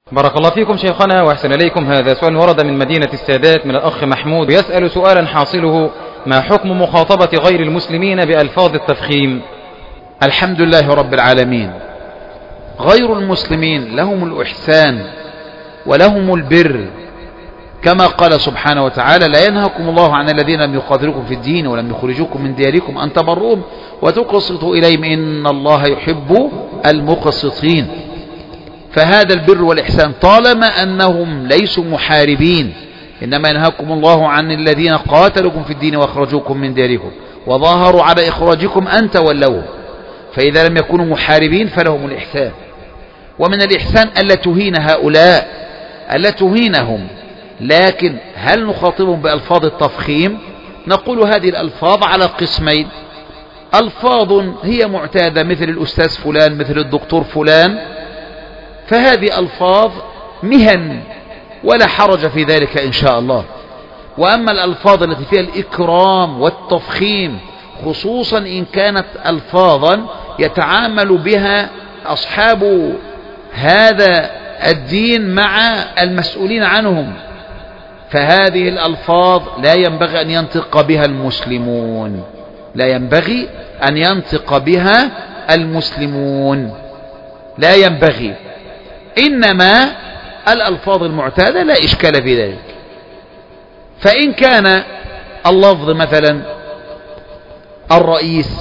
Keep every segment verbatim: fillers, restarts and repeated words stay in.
بارك الله فيكم شيخنا وأحسن إليكم. هذا سؤال ورد من مدينة السادات من الأخ محمود، يسأل سؤالا حاصله: ما حكم مخاطبة غير المسلمين بألفاظ التفخيم؟ الحمد لله رب العالمين. غير المسلمين لهم الإحسان ولهم البر، كما قال سبحانه وتعالى: لا ينهاكم الله عن الذين لم يقاتلوكم في الدين ولم يخرجوكم من دياركم أن تبروهم وتقسطوا إليهم إن الله يحب المقسطين. فهذا البر والإحسان طالما أنهم ليسوا محاربين، إنما ينهاكم الله عن الذين قاتلوكم في الدين وأخرجوكم من دياركم وظاهروا على إخراجكم أن تولوهم، فإذا لم يكونوا محاربين فلهم الإحسان. ومن الإحسان ألا تهين هؤلاء، ألا تهينهم. لكن هل نخاطبهم بألفاظ التفخيم؟ نقول هذه الألفاظ على قسمين: ألفاظ هي معتادة مثل الأستاذ فلان مثل الدكتور فلان، فهذه ألفاظ مهن ولا حرج في ذلك إن شاء الله. وأما الألفاظ التي فيها الإكرام والتفخيم، خصوصا إن كانت ألفاظا يتعامل بها أصحاب هذا الدين مع المسؤولين عنهم، فهذه الألفاظ لا ينبغي أن ينطق بها المسلمون، لا ينبغي أن ينطق بها المسلمون، لا ينبغي. إنما الألفاظ المعتادة لا إشكال في ذلك. فإن كان اللفظ مثلا الرئيس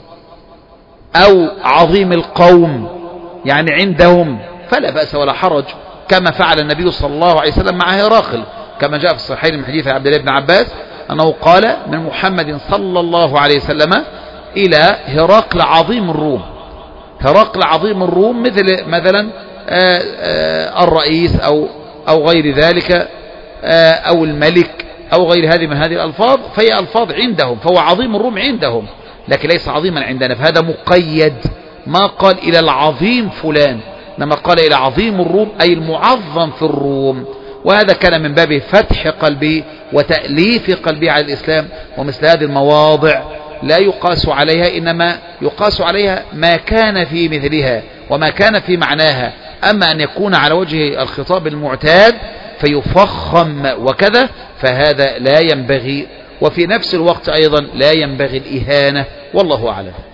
أو عظيم القوم يعني عندهم فلا بأس ولا حرج، كما فعل النبي صلى الله عليه وسلم مع هرقل، كما جاء في الصحيحين من حديث عبد الله بن عباس أنه قال من محمد صلى الله عليه وسلم إلى هرقل عظيم الروم. هرقل عظيم الروم مثل مثلا آآ آآ الرئيس أو أو غير ذلك أو الملك أو غير هذه من هذه الألفاظ، فهي ألفاظ عندهم، فهو عظيم الروم عندهم لكن ليس عظيما عندنا، فهذا مقيد. ما قال إلى العظيم فلان، إنما قال إلى عظيم الروم أي المعظم في الروم، وهذا كان من باب فتح قلبي وتأليف قلبي على الإسلام. ومثل هذه المواضع لا يقاس عليها، إنما يقاس عليها ما كان في مثلها وما كان في معناها. أما أن يكون على وجه الخطاب المعتاد فيفخم وكذا فهذا لا ينبغي، وفي نفس الوقت أيضا لا ينبغي الإهانة، والله أعلم.